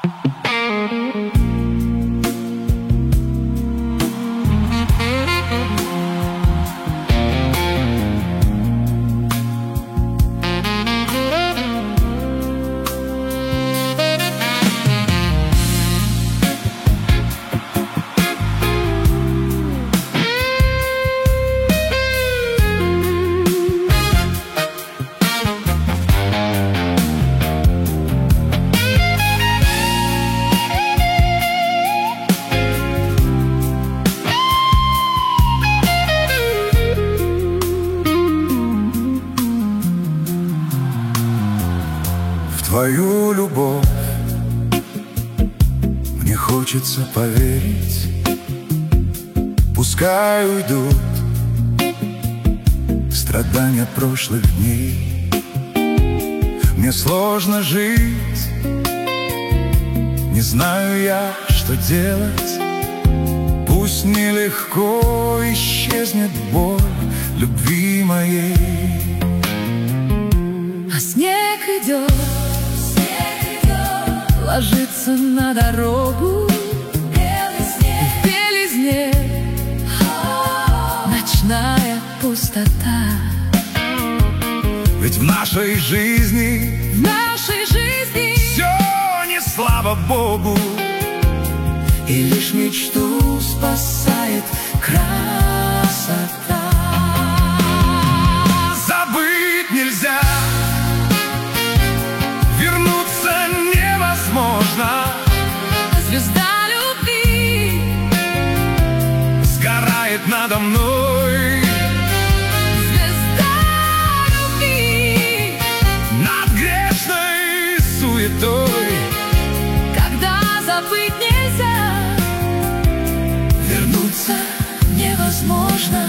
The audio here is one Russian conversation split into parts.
Твою любовь мне хочется поверить. Пускай уйдут страдания прошлых дней. Мне сложно жить, не знаю я, что делать. Пусть нелегко исчезнет боль любви моей. А снег идет, ложится на дорогу. В белизне ночная пустота. Ведь в нашей жизни все не слава Богу, и лишь мечту спасает красота. Забыть нельзя, вернуться невозможно. Звезда любви сгорает надо мной. Звезда любви над грешной суетой. когда забыть нельзя, Вернуться невозможно.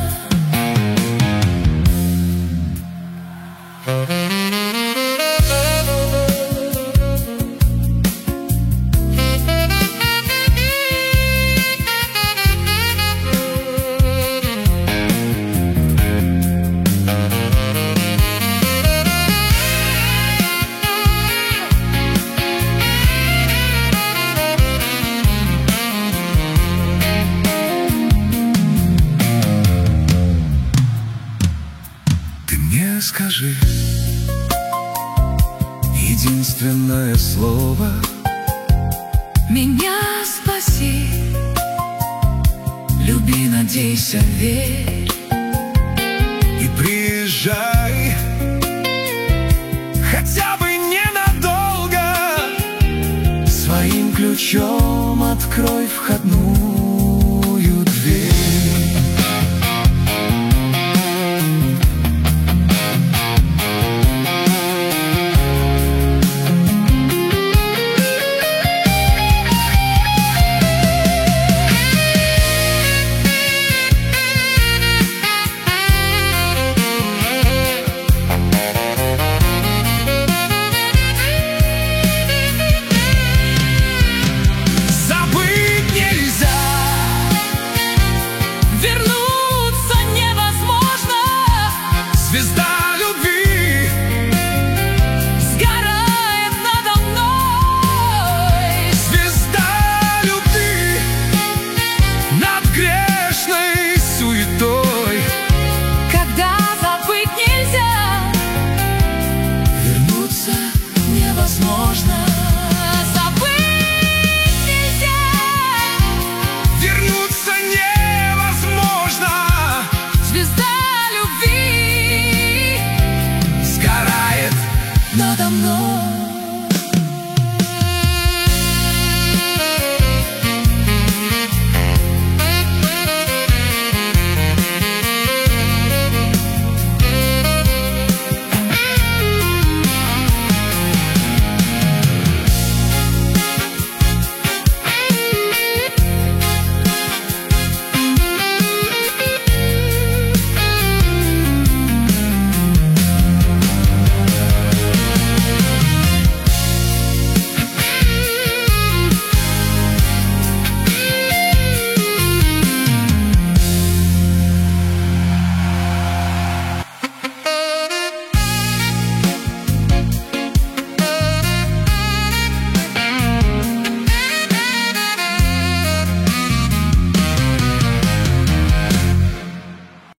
Скажи единственное слово. Меня спаси, люби, надейся, верь. И приезжай, хотя бы ненадолго. Своим ключом открой входную